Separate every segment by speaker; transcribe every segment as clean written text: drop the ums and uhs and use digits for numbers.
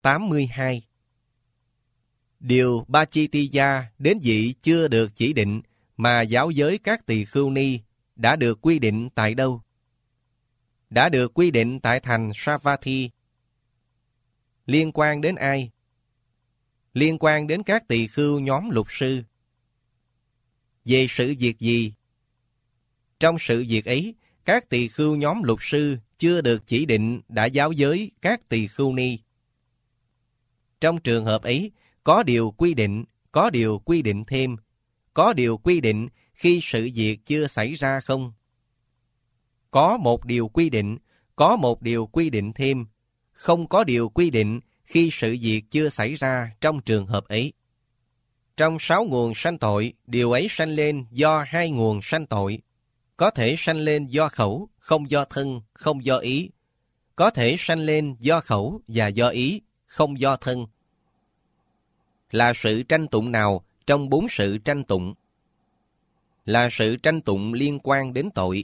Speaker 1: 82. Điều Bachitiya đến vị chưa được chỉ định mà giáo giới các tỳ khưu ni đã được quy định tại đâu? Đã được quy định tại thành Savatthi. Liên quan đến ai? Liên quan đến các tỳ khưu nhóm lục sư. Về sự việc gì? Trong sự việc ấy, các tỳ khưu nhóm lục sư chưa được chỉ định đã giáo giới các tỳ khưu ni. Trong trường hợp ấy, có điều quy định, có điều quy định thêm, có điều quy định khi sự việc chưa xảy ra không? Có một điều quy định, có một điều quy định thêm, không có điều quy định khi sự việc chưa xảy ra trong trường hợp ấy. Trong 6 nguồn sanh tội, điều ấy sanh lên do 2 nguồn sanh tội. Có thể sanh lên do khẩu, không do thân, không do ý. Có thể sanh lên do khẩu và do ý, không do thân. Là sự tranh tụng nào trong 4 sự tranh tụng? Là sự tranh tụng liên quan đến tội.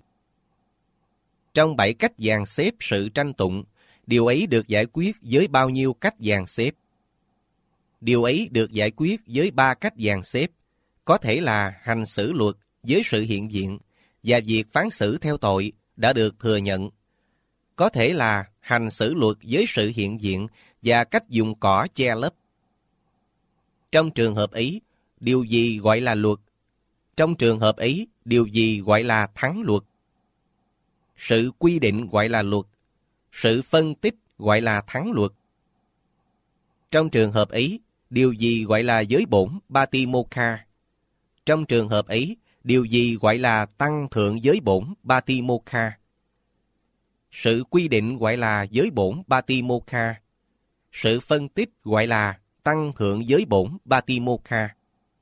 Speaker 1: Trong 7 cách dàn xếp sự tranh tụng, điều ấy được giải quyết với bao nhiêu cách dàn xếp? Điều ấy được giải quyết với 3 cách dàn xếp, có thể là hành xử luật với sự hiện diện và việc phán xử theo tội đã được thừa nhận. Có thể là hành xử luật với sự hiện diện và cách dùng cỏ che lấp. Trong trường hợp ấy, điều gì gọi là luật? Trong trường hợp ấy, điều gì gọi là thắng luật? Sự quy định gọi là luật. Sự phân tích gọi là thắng luật. Trong trường hợp ấy, điều gì gọi là giới bổn Patimokkha? Trong trường hợp ấy, điều gì gọi là tăng thượng giới bổn Patimokkha? Sự quy định gọi là giới bổn Patimokkha. Sự phân tích gọi là tăng thượng giới bổn Patimokkha.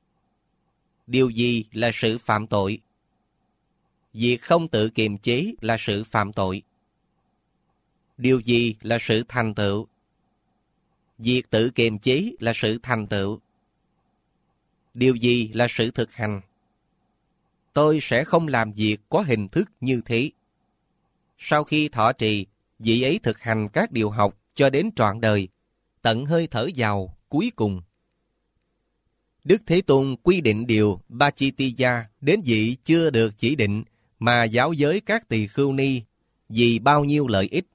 Speaker 1: Điều gì là sự phạm tội? Việc không tự kiềm chế là sự phạm tội. Điều gì là sự thành tựu? Việc tự kiềm chế là sự thành tựu. Điều gì là sự thực hành? Tôi sẽ không làm việc có hình thức như thế. Sau khi thọ trì, vị ấy thực hành các điều học cho đến trọn đời, tận hơi thở vào cuối cùng. Đức Thế Tôn quy định điều Bachitiya đến vị chưa được chỉ định mà giáo giới các tỳ khưu ni vì bao nhiêu lợi ích.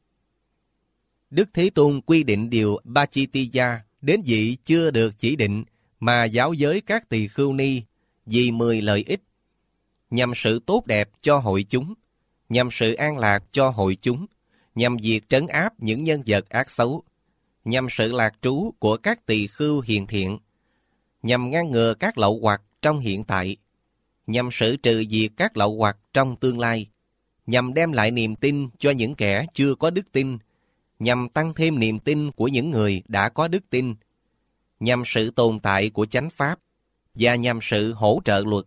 Speaker 1: Đức Thế Tôn quy định điều Bachitiya đến vị chưa được chỉ định mà giáo giới các tỳ khưu ni vì 10 lợi ích, nhằm sự tốt đẹp cho hội chúng, nhằm sự an lạc cho hội chúng, nhằm việc trấn áp những nhân vật ác xấu, nhằm sự lạc trú của các tỳ khưu hiền thiện, nhằm ngăn ngừa các lậu hoặc trong hiện tại, nhằm xử trừ diệt các lậu hoặc trong tương lai, nhằm đem lại niềm tin cho những kẻ chưa có đức tin, nhằm tăng thêm niềm tin của những người đã có đức tin, nhằm sự tồn tại của chánh pháp, và nhằm sự hỗ trợ luật.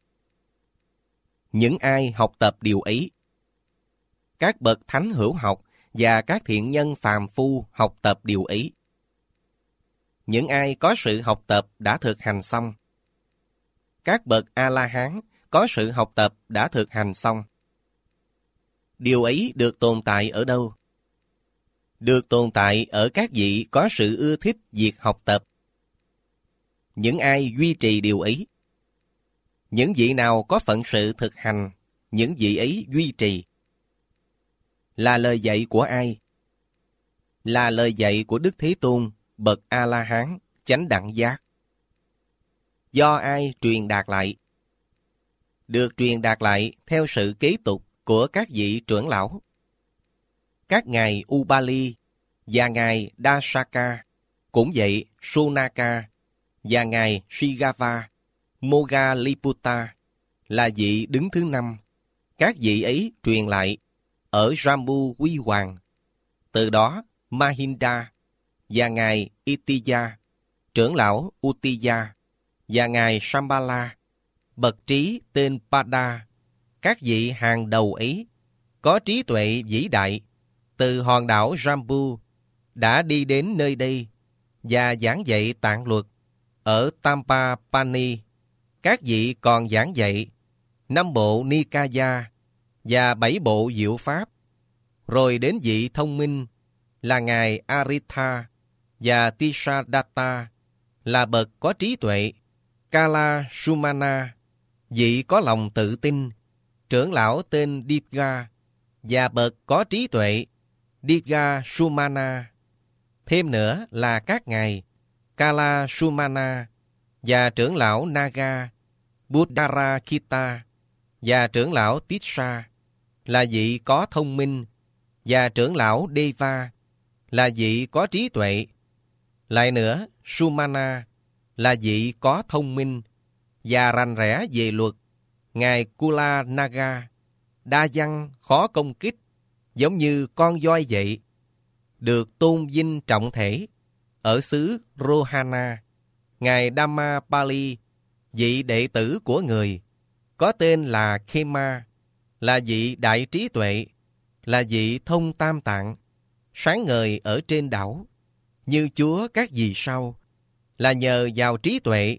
Speaker 1: Những ai học tập điều ấy, các bậc thánh hữu học và các thiện nhân phàm phu học tập điều ấy. Những ai có sự học tập đã thực hành xong. Các bậc A-la-hán có sự học tập đã thực hành xong. Điều ấy được tồn tại ở đâu? Được tồn tại ở các vị có sự ưa thích việc học tập. Những ai duy trì điều ấy? Những vị nào có phận sự thực hành, những vị ấy duy trì. Là lời dạy của ai? Là lời dạy của Đức Thế Tôn, bậc A-la-hán, chánh đẳng giác. Do ai truyền đạt lại? Được truyền đạt lại theo sự kế tục của các vị trưởng lão. Các ngài Ubali và ngài Dasaka, cũng vậy Sunaka và ngài Shigava, Moggaliputta là vị đứng thứ 5. Các vị ấy truyền lại ở Jambu Huy Hoàng. Từ đó Mahinda và ngài Itiya, trưởng lão Uttiya và ngài Shambhala, bậc trí tên Pada, các vị hàng đầu ấy có trí tuệ vĩ đại, từ hòn đảo Jambu đã đi đến nơi đây và giảng dạy tạng luật. Ở Tampapani, các vị còn giảng dạy 5 bộ Nikaya và 7 bộ diệu pháp. Rồi đến vị thông minh là ngài Aritha và Tisadatta là bậc có trí tuệ. Kala Sumana, vị có lòng tự tin. Trưởng lão tên Dibga và bậc có trí tuệ Dibga Sumana. Thêm nữa là các ngài Kala Sumana và trưởng lão Naga Buddharakita và trưởng lão Tissa là vị có thông minh, và trưởng lão Deva là vị có trí tuệ. Lại nữa, Sumana là vị có thông minh và rành rẽ về luật. Ngài Kula Naga đa văn khó công kích, giống như con voi vậy, được tôn vinh trọng thể ở xứ Rohana. Ngài Dhammapali, vị đệ tử của người, có tên là Khema, là vị đại trí tuệ, là vị thông tam tạng, sáng ngời ở trên đảo, như chúa các vì sao, là nhờ vào trí tuệ.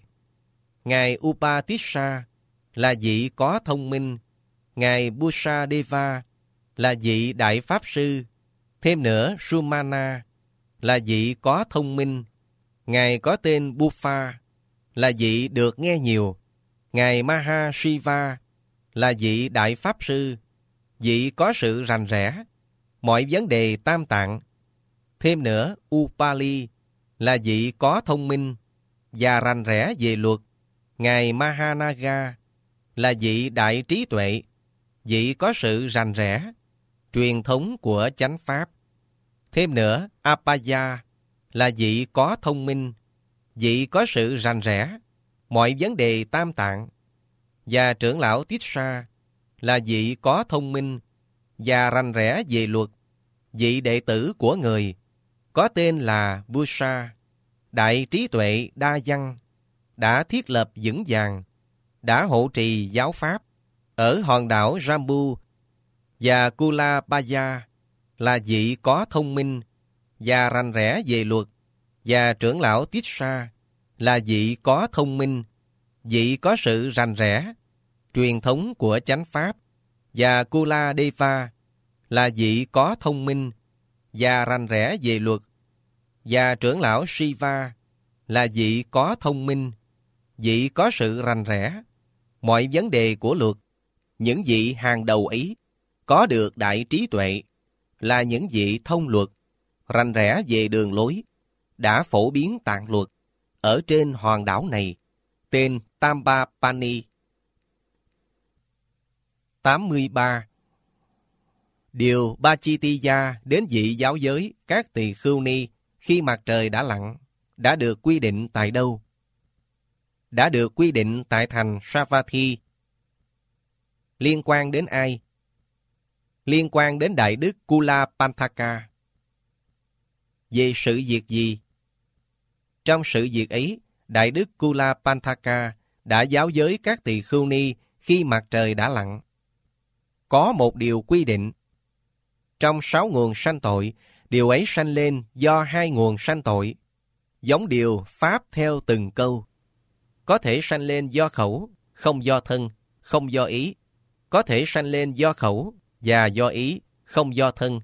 Speaker 1: Ngài Upatissa là vị có thông minh. Ngài Busadeva là vị đại pháp sư. Thêm nữa, Sumana là vị có thông minh. Ngài có tên Buffa là vị được nghe nhiều. Ngài Mahashiva là vị đại pháp sư, vị có sự rành rẽ mọi vấn đề tam tạng. Thêm nữa, Upali là vị có thông minh và rành rẽ về luật. Ngài Mahanaga là vị đại trí tuệ, vị có sự rành rẽ truyền thống của chánh pháp. Thêm nữa, Apaya là vị có thông minh, vị có sự rành rẽ mọi vấn đề tam tạng. Và trưởng lão Tissa là vị có thông minh và rành rẽ về luật, vị đệ tử của người, có tên là Busa, đại trí tuệ đa văn, đã thiết lập vững vàng, đã hộ trì giáo pháp ở hòn đảo Jambu. Và Kulabaya là vị có thông minh và rành rẽ về luật. Và trưởng lão Tissa là vị có thông minh, vị có sự rành rẽ truyền thống của chánh pháp. Và Kuladeva là vị có thông minh và rành rẽ về luật. Và trưởng lão Shiva là vị có thông minh, vị có sự rành rẽ mọi vấn đề của luật. Những vị hàng đầu ấy có được đại trí tuệ, là những vị thông luật, rành rẽ về đường lối, đã phổ biến tạng luật ở trên hòn đảo này, tên Tambapani. 83. Điều Bachitiya đến vị giáo giới các tỳ khưu ni khi mặt trời đã lặn đã được quy định tại đâu? Đã được quy định tại thành Savatthi. Liên quan đến ai? Liên quan đến Đại Đức Kulapantaka. Về sự việc gì? Trong sự việc ấy, Đại Đức Kulapantaka đã giáo giới các tỳ khưu ni khi mặt trời đã lặn. Có một điều quy định. Trong 6 nguồn sanh tội, điều ấy sanh lên do 2 nguồn sanh tội. Giống điều Pháp theo từng câu. Có thể sanh lên do khẩu, không do thân, không do ý. Có thể sanh lên do khẩu và do ý, không do thân.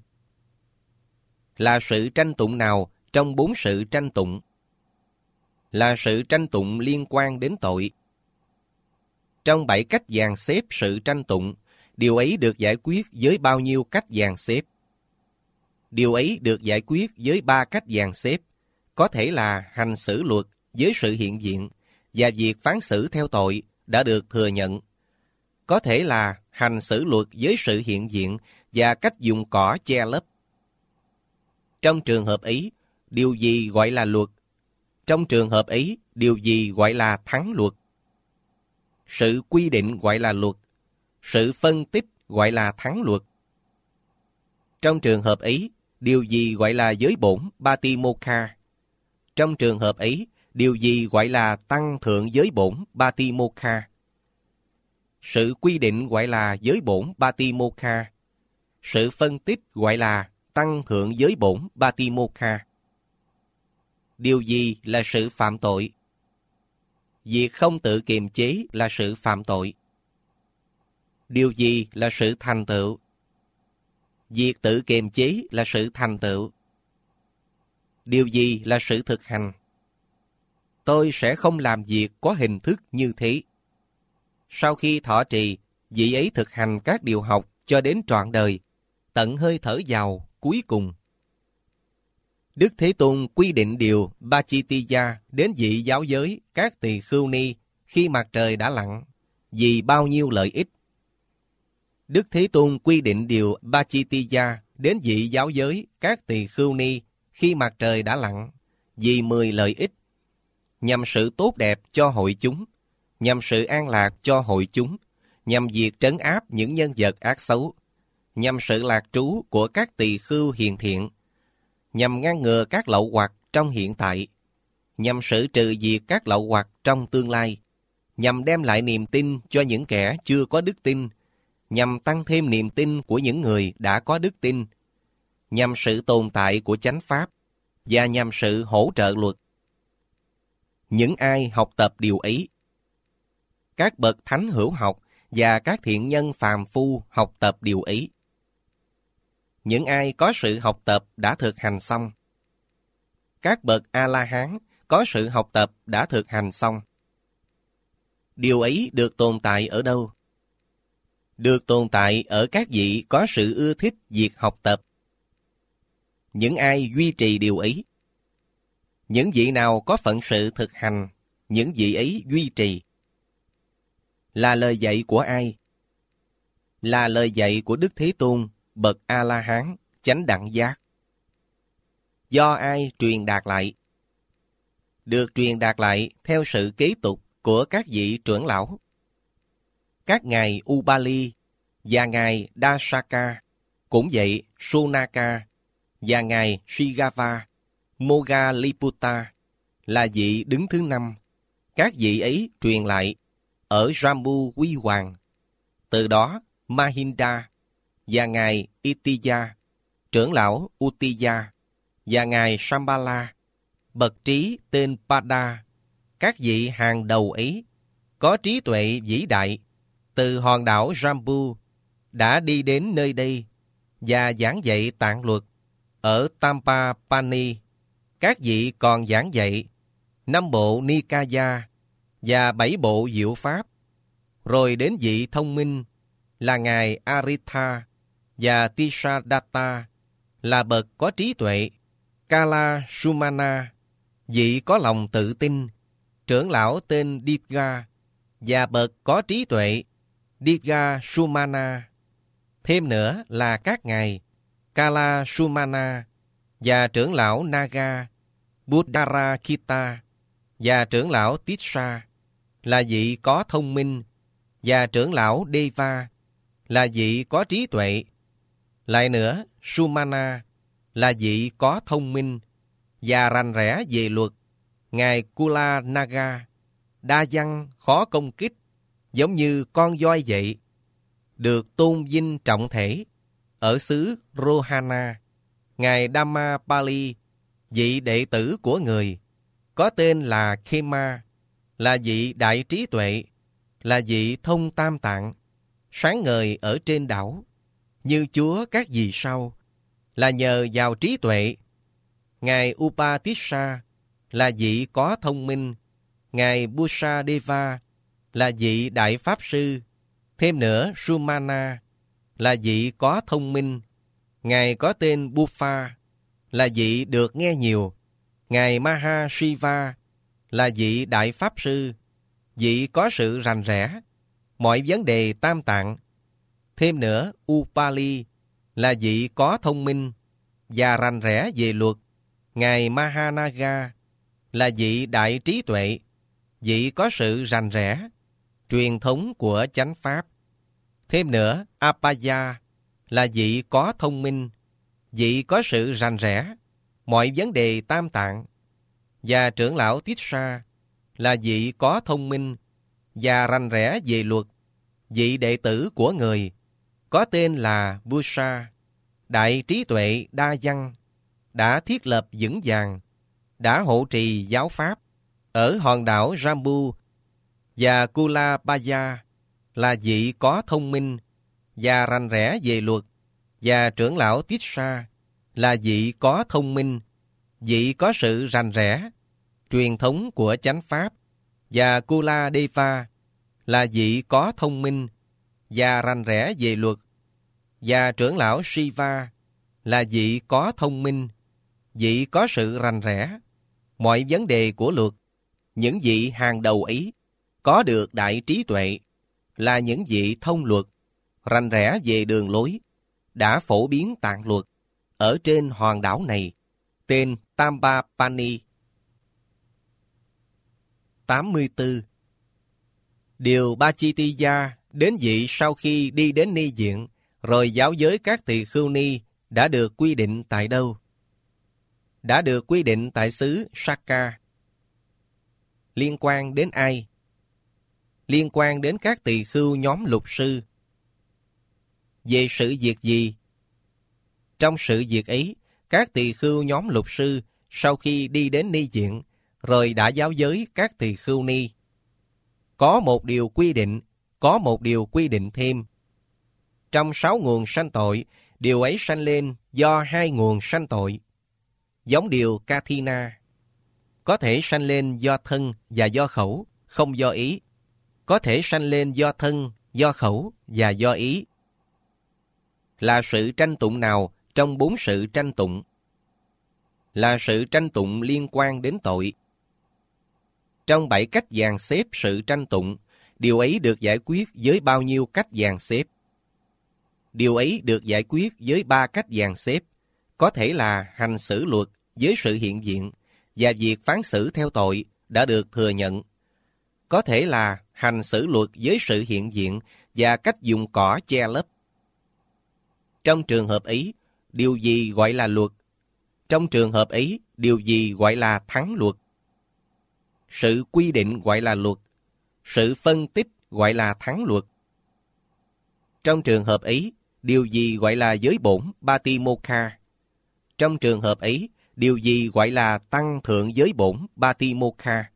Speaker 1: Là sự tranh tụng nào trong 4 sự tranh tụng? Là sự tranh tụng liên quan đến tội. Trong 7 cách dàn xếp sự tranh tụng, điều ấy được giải quyết với bao nhiêu cách dàn xếp? Điều ấy được giải quyết với 3 cách dàn xếp, có thể là hành xử luật với sự hiện diện và việc phán xử theo tội đã được thừa nhận. Có thể là hành xử luật với sự hiện diện và cách dùng cỏ che lấp. Trong trường hợp ấy, điều gì gọi là luật? Trong trường hợp ấy, điều gì gọi là thắng luật? Sự quy định gọi là luật. Sự phân tích gọi là thắng luật. Trong trường hợp ấy, điều gì gọi là giới bổn Batimokha? Trong trường hợp ấy, điều gì gọi là tăng thượng giới bổn Batimokha? Sự quy định gọi là giới bổn Batimokha. Sự phân tích gọi là tăng thượng giới bổn Batimokha. Điều gì là sự phạm tội? Việc không tự kiềm chế là sự phạm tội. Điều gì là sự thành tựu? Việc tự kiềm chế là sự thành tựu. điều gì là sự thực hành? Tôi sẽ không làm việc có hình thức như thế. Sau khi thọ trì, vị ấy thực hành các điều học cho đến trọn đời, tận hơi thở vào cuối cùng. Đức Thế Tôn quy định điều Bachitiya đến vị giáo giới các tỳ khưu ni khi mặt trời đã lặn, vì bao nhiêu lợi ích. Đức Thế Tôn quy định điều Bachitiya đến vị giáo giới các tỳ khưu ni khi mặt trời đã lặn, vì 10 lợi ích, nhằm sự tốt đẹp cho hội chúng, nhằm sự an lạc cho hội chúng, nhằm việc trấn áp những nhân vật ác xấu, nhằm sự lạc trú của các tỳ khưu hiền thiện, nhằm ngăn ngừa các lậu hoặc trong hiện tại, nhằm xử trừ diệt các lậu hoặc trong tương lai, nhằm đem lại niềm tin cho những kẻ chưa có đức tin, nhằm tăng thêm niềm tin của những người đã có đức tin, nhằm sự tồn tại của chánh pháp, và nhằm sự hỗ trợ luật. Những ai học tập điều ấy, các bậc thánh hữu học và các thiện nhân phàm phu học tập điều ấy. Những ai có sự học tập đã thực hành xong. Các bậc A-la-hán có sự học tập đã thực hành xong. Điều ấy được tồn tại ở đâu? Được tồn tại ở các vị có sự ưa thích việc học tập. Những ai duy trì điều ấy? Những vị nào có phận sự thực hành, những vị ấy duy trì. Là lời dạy của ai? Là lời dạy của Đức Thế Tôn, bậc A-la-hán, chánh đẳng giác. Do ai truyền đạt lại? Được truyền đạt lại theo sự kế tục của các vị trưởng lão. Các ngài Ubali và ngài Dasaka, cũng vậy Sunaka và ngài Shigava, Moggalliputta là vị đứng thứ 5. Các vị ấy truyền lại ở Jambu Huy Hoàng. Từ đó Mahinda và ngài Itiya, trưởng lão Uttiya, và ngài Shambhala, bậc trí tên Pada, các vị hàng đầu ấy có trí tuệ vĩ đại, từ hòn đảo Jambu đã đi đến nơi đây và giảng dạy tạng luật. Ở Tampapani, các vị còn giảng dạy 5 bộ Nikaya và 7 bộ diệu pháp. Rồi đến vị thông minh là ngài Aritha và Tisadatta là bậc có trí tuệ, Kala Sumana, vị có lòng tự tin, trưởng lão tên Diga và bậc có trí tuệ, Diga Sumana. Thêm nữa là các ngài Kala Sumana và trưởng lão Naga, Buddharakita và trưởng lão Tissa là vị có thông minh, và trưởng lão Deva là vị có trí tuệ. Lại nữa, Sumana là vị có thông minh và rành rẽ về luật. Ngài Kula Naga, đa văn khó công kích, giống như con voi vậy, được tôn vinh trọng thể. Ở xứ Rohana, ngài Dhammapali, vị đệ tử của người, có tên là Khema, là vị đại trí tuệ, là vị thông tam tạng, sáng ngời ở trên đảo, như Chúa các vì sao, là nhờ vào trí tuệ. Ngài Upatissa là vị có thông minh, ngài Busadeva là vị đại pháp sư. Thêm nữa, Sumana là vị có thông minh, ngài có tên Buffa là vị được nghe nhiều. Ngài Mahashiva là vị đại pháp sư, vị có sự rành rẽ mọi vấn đề tam tạng. Thêm nữa, Upali là vị có thông minh và rành rẽ về luật. Ngài Mahanaga là vị đại trí tuệ, vị có sự rành rẽ truyền thống của chánh pháp. Thêm nữa, Apaya là vị có thông minh, vị có sự rành rẽ mọi vấn đề tam tạng. Và trưởng lão Tissa là vị có thông minh và rành rẽ về luật, vị đệ tử của người, có tên là Busa, đại trí tuệ đa văn, đã thiết lập vững vàng, đã hộ trì giáo pháp ở hòn đảo Jambu. Và Kulabaya là vị có thông minh và rành rẽ về luật, và trưởng lão Tissa là vị có thông minh vị có sự rành rẽ, truyền thống của chánh pháp, và Kula Deva là vị có thông minh và rành rẽ về luật, và trưởng lão Shiva là vị có thông minh, vị có sự rành rẽ mọi vấn đề của luật. Những vị hàng đầu ấy có được đại trí tuệ, là những vị thông luật, rành rẽ về đường lối, đã phổ biến tạng luật ở trên hòn đảo này, tên Tambapani. 84. Điều Bachitiya đến vị sau khi đi đến ni diện, rồi giáo giới các tỳ khưu ni đã được quy định tại đâu? Đã được quy định tại xứ Sakka. Liên quan đến ai? Liên quan đến các tỳ khưu nhóm lục sư. Về sự việc gì? Trong sự việc ấy, các tỳ khưu nhóm lục sư sau khi đi đến ni diện, rồi đã giáo giới các tỳ khưu ni. Có một điều quy định thêm. Trong 6 nguồn sanh tội, điều ấy sanh lên do 2 nguồn sanh tội. Giống điều Kathina, có thể sanh lên do thân và do khẩu, không do ý. Có thể sanh lên do thân, do khẩu và do ý. Là sự tranh tụng nào trong 4 sự tranh tụng? Là sự tranh tụng liên quan đến tội. Trong 7 cách dàn xếp sự tranh tụng, điều ấy được giải quyết với bao nhiêu cách dàn xếp? Điều ấy được giải quyết với 3 cách dàn xếp, có thể là hành xử luật với sự hiện diện, và việc phán xử theo tội đã được thừa nhận. Có thể là hành xử luật với sự hiện diện và cách dùng cỏ che lấp. Trong trường hợp ấy, điều gì gọi là luật? Trong trường hợp ấy, điều gì gọi là thắng luật? Sự quy định gọi là luật, sự phân tích gọi là thắng luật. Trong trường hợp ấy, điều gì gọi là giới bổn Batimokha? Trong trường hợp ấy, điều gì gọi là tăng thượng giới bổn Batimokha?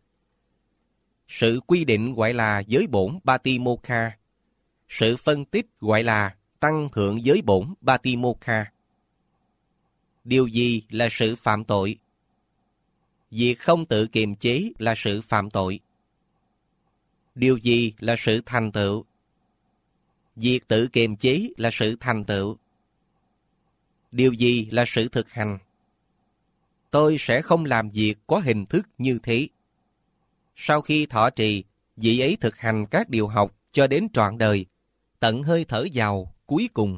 Speaker 1: Sự quy định gọi là giới bổn Batimokha. Sự phân tích gọi là tăng thượng giới bổn Batimokha. Điều gì là sự phạm tội? Việc không tự kiềm chế là sự phạm tội. Điều gì là sự thành tựu? Việc tự kiềm chế là sự thành tựu. Điều gì là sự thực hành? Tôi sẽ không làm việc có hình thức như thế. Sau khi thọ trì, vị ấy thực hành các điều học cho đến trọn đời, tận hơi thở vào cuối cùng.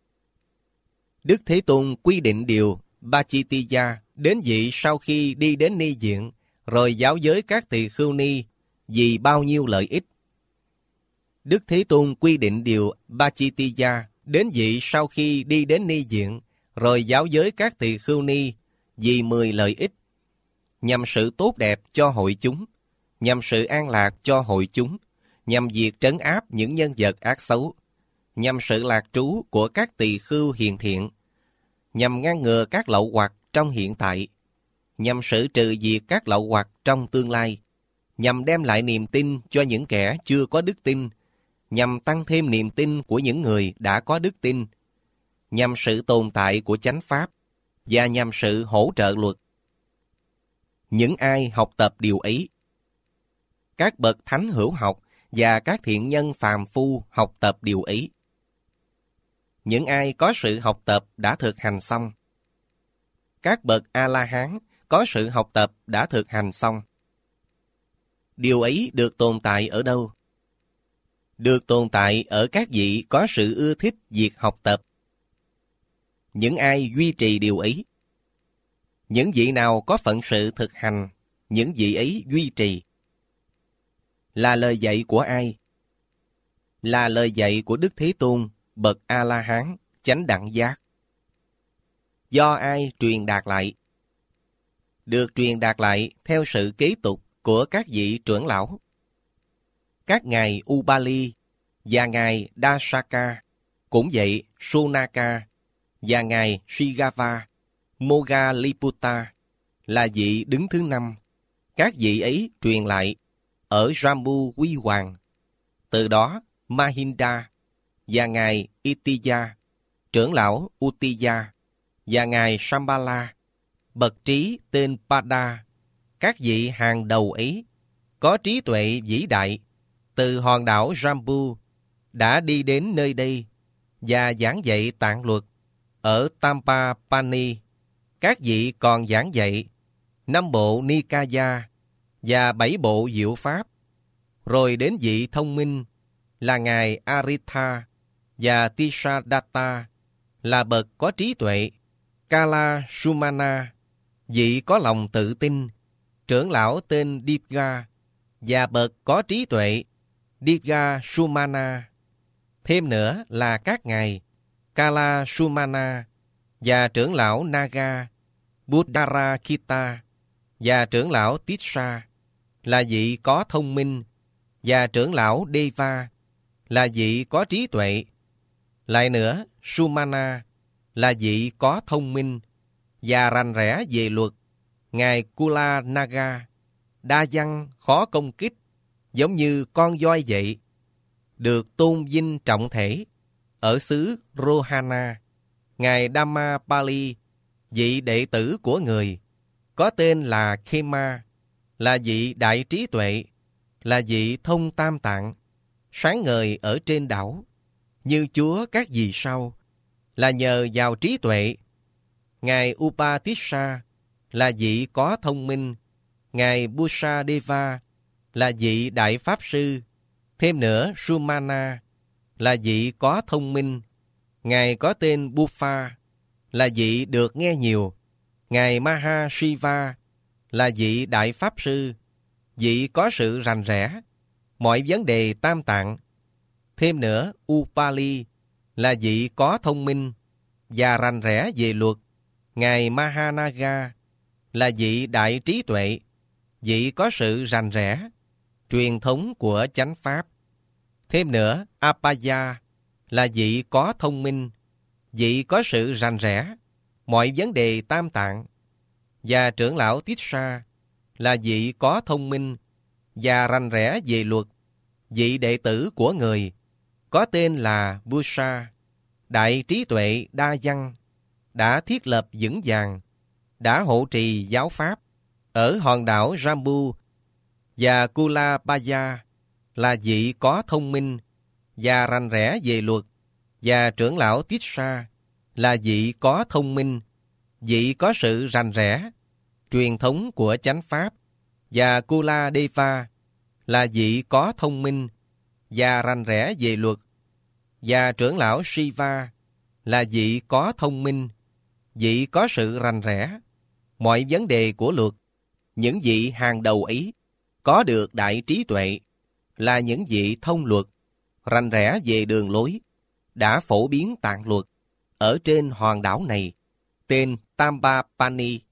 Speaker 1: Đức Thế Tôn quy định điều Bachitiya đến vị sau khi đi đến ni diện, rồi giáo giới các tỳ khưu ni vì bao nhiêu lợi ích. Đức Thế Tôn quy định điều Bachitiya đến vị sau khi đi đến ni diện, rồi giáo giới các tỳ khưu ni vì 10 lợi ích, nhằm sự tốt đẹp cho hội chúng, nhằm sự an lạc cho hội chúng, nhằm việc trấn áp những nhân vật ác xấu, nhằm sự lạc trú của các tỳ khưu hiền thiện, nhằm ngăn ngừa các lậu hoặc trong hiện tại, nhằm xử trừ diệt các lậu hoặc trong tương lai, nhằm đem lại niềm tin cho những kẻ chưa có đức tin, nhằm tăng thêm niềm tin của những người đã có đức tin, nhằm sự tồn tại của chánh pháp, và nhằm sự hỗ trợ luật. Những ai học tập điều ấy, các bậc thánh hữu học và các thiện nhân phàm phu học tập điều ấy. Những ai có sự học tập đã thực hành xong. Các bậc A-la-hán có sự học tập đã thực hành xong. Điều ấy được tồn tại ở đâu? Được tồn tại ở các vị có sự ưa thích việc học tập. Những ai duy trì điều ấy? Những vị nào có phận sự thực hành, những vị ấy duy trì. Là lời dạy của ai? Là lời dạy của Đức Thế Tôn, bậc A-la-hán, chánh đẳng giác. Do ai truyền đạt lại? Được truyền đạt lại theo sự kế tục của các vị trưởng lão. Các ngài Ubali và ngài Dasaka, cũng vậy Sunaka và ngài Shigava, Moggalliputta là vị đứng thứ 5. Các vị ấy truyền lại ở Jambu Huy Hoàng. Từ đó Mahinda và ngài Itiya, trưởng lão Uttiya và ngài Shambhala bậc trí tên Pada, các vị hàng đầu ấy, có trí tuệ vĩ đại, từ hòn đảo Jambu, đã đi đến nơi đây và giảng dạy tạng luật. Ở Tampapani, các vị còn giảng dạy 5 bộ Nikaya và 7 bộ diệu pháp. Rồi đến vị thông minh là Ngài Aritha và Tisadatta, là bậc có trí tuệ, Kala Sumana, vị có lòng tự tin, trưởng lão tên Dipga, và bậc có trí tuệ, Dipga Sumana. Thêm nữa là các ngài Kala Sumana và trưởng lão Naga, Buddharakita và trưởng lão Tissa, là vị có thông minh, và trưởng lão Deva, là vị có trí tuệ. Lại nữa, Sumana là vị có thông minh và rành rẽ về luật. Ngài Kula Naga, đa văn khó công kích, giống như con voi vậy, được tôn vinh trọng thể. Ở xứ Rohana, Ngài Dhammapali, vị đệ tử của người, có tên là Khema, là vị đại trí tuệ, là vị thông tam tạng, sáng ngời ở trên đảo, như Chúa các vì sao, là nhờ vào trí tuệ. Ngài Upatissa là vị có thông minh. Ngài Busadeva là vị đại pháp sư. Thêm nữa, Sumana là vị có thông minh. Ngài có tên Buffa, là vị được nghe nhiều. Ngài Mahashiva là vị đại pháp sư, vị có sự rành rẽ mọi vấn đề tam tạng. Thêm nữa, Upali là vị có thông minh và rành rẽ về luật. Ngài Mahanaga là vị đại trí tuệ, vị có sự rành rẽ truyền thống của chánh pháp. Thêm nữa, Apaya là vị có thông minh, vị có sự rành rẽ mọi vấn đề tam tạng. Và trưởng lão Tissa là vị có thông minh và rành rẽ về luật, vị đệ tử của người, có tên là Busa, đại trí tuệ đa văn, đã thiết lập vững vàng, đã hộ trì giáo pháp ở hòn đảo Jambu. Và Kulabaya là vị có thông minh và rành rẽ về luật. Và trưởng lão Tissa là vị có thông minh, vị có sự rành rẽ truyền thống của chánh pháp. Và Kuladeva là vị có thông minh và rành rẽ về luật. Và trưởng lão Shiva là vị có thông minh, vị có sự rành rẽ mọi vấn đề của luật. Những vị hàng đầu ấy có được đại trí tuệ, là những vị thông luật, rành rẽ về đường lối, đã phổ biến tạng luật ở trên hòn đảo này, tên Tampapani.